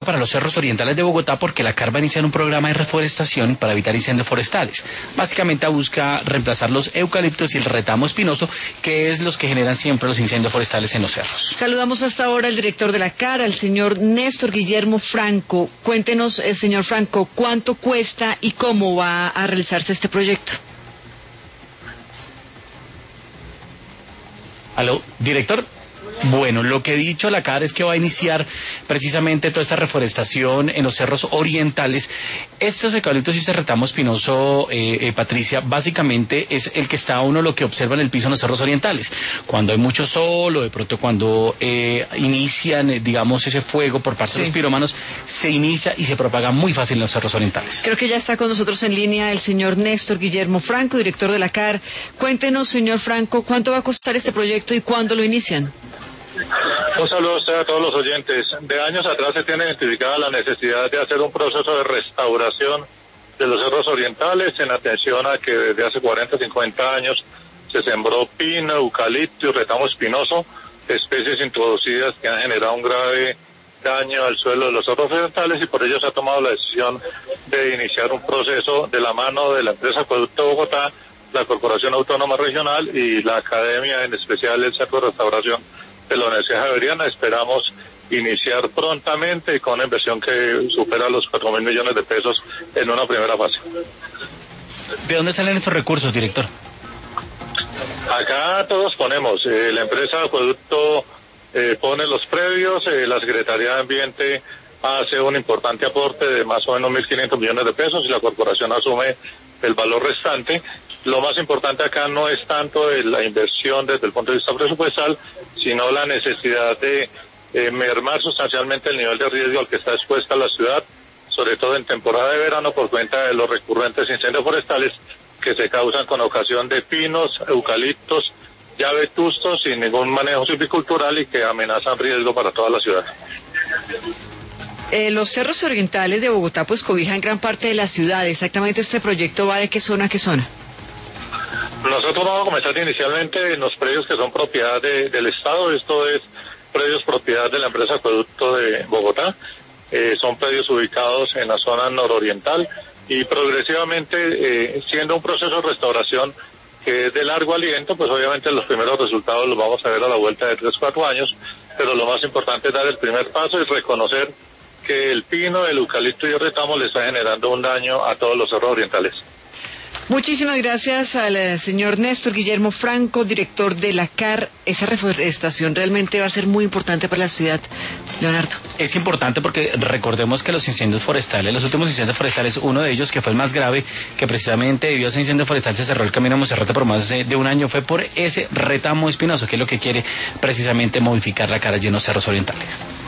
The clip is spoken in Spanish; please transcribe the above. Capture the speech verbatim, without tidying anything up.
para los cerros orientales de Bogotá porque la C A R va a iniciar un programa de reforestación para evitar incendios forestales. Básicamente busca reemplazar los eucaliptos y el retamo espinoso, que es los que generan siempre los incendios forestales en los cerros. Saludamos hasta ahora al director de la C A R, al señor Néstor Guillermo Franco. Cuéntenos, eh, señor Franco, ¿cuánto cuesta y cómo va a realizarse este proyecto? ¿Aló, director? Bueno, lo que he dicho la C A R es que va a iniciar precisamente toda esta reforestación en los cerros orientales. Estos eucaliptos y este retamo espinoso, eh, eh, Patricia, básicamente es el que está uno lo que observa en el piso en los cerros orientales. Cuando hay mucho sol o de pronto cuando eh, inician, eh, digamos, ese fuego por parte sí. de los pirómanos, se inicia y se propaga muy fácil en los cerros orientales. Creo que ya está con nosotros en línea el señor Néstor Guillermo Franco, director de la C A R. Cuéntenos, señor Franco, ¿cuánto va a costar este proyecto y cuándo lo inician? Un saludo a usted, a todos los oyentes. De años atrás se tiene identificada la necesidad de hacer un proceso de restauración de los cerros orientales en atención a que desde hace cuarenta, cincuenta años se sembró pino, eucalipto y retamo espinoso, especies introducidas que han generado un grave daño al suelo de los cerros orientales, y por ello se ha tomado la decisión de iniciar un proceso de la mano de la empresa Acueducto Bogotá, la Corporación Autónoma Regional y la Academia, en especial el Centro de Restauración de la Universidad Javeriana. Esperamos iniciar prontamente y con una inversión que supera los cuatro mil millones de pesos en una primera fase. ¿De dónde salen estos recursos, director? Acá todos ponemos, eh, la empresa Acueducto eh, pone los previos, eh, la Secretaría de Ambiente hace un importante aporte de más o menos mil quinientos millones de pesos y la corporación asume el valor restante. Lo más importante acá no es tanto la inversión desde el punto de vista presupuestal, sino la necesidad de eh, mermar sustancialmente el nivel de riesgo al que está expuesta la ciudad, sobre todo en temporada de verano, por cuenta de los recurrentes incendios forestales que se causan con ocasión de pinos, eucaliptos, ya vetustos, sin ningún manejo silvicultural y que amenazan riesgo para toda la ciudad. Eh, los cerros orientales de Bogotá pues cobijan gran parte de la ciudad. Exactamente, este proyecto va de qué zona a qué zona. Nosotros vamos a comenzar inicialmente en los predios que son propiedad de, del Estado. Esto es predios propiedad de la empresa Acueducto de Bogotá. Eh, son predios ubicados en la zona nororiental y progresivamente, eh, siendo un proceso de restauración que es de largo aliento, pues obviamente los primeros resultados los vamos a ver a la vuelta de tres, cuatro años, pero lo más importante es dar el primer paso y reconocer que el pino, el eucalipto y el retamo le está generando un daño a todos los cerros orientales. Muchísimas gracias al eh, señor Néstor Guillermo Franco, director de la C A R. Esa reforestación realmente va a ser muy importante para la ciudad, Leonardo. Es importante porque recordemos que los incendios forestales, los últimos incendios forestales, uno de ellos que fue el más grave, que precisamente debido a ese incendio forestal se cerró el camino a Monserrate por más de, de un año, fue por ese retamo espinoso, que es lo que quiere precisamente modificar la C A R allí en los cerros orientales.